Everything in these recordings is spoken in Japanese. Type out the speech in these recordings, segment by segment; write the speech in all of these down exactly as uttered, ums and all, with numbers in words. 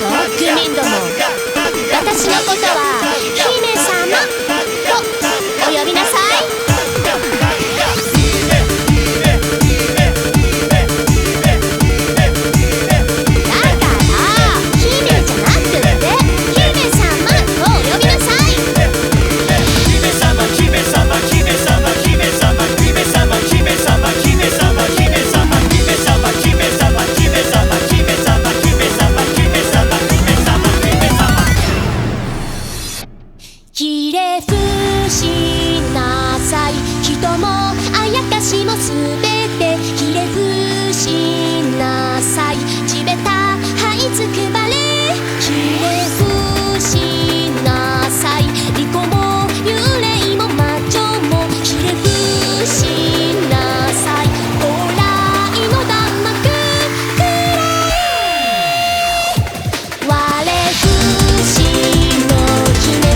国民ども、私のことは姫様とお呼びなさい。ひれ伏しなさい。人もあやかしもすべてひれ伏しなさい。地べた這いつくばれひれ伏しなさい。利己も幽霊も魔女もひれ伏しなさい。高麗の弾幕くらい我不死の姫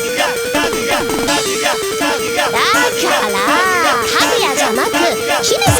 だからかぐやじゃなく姫様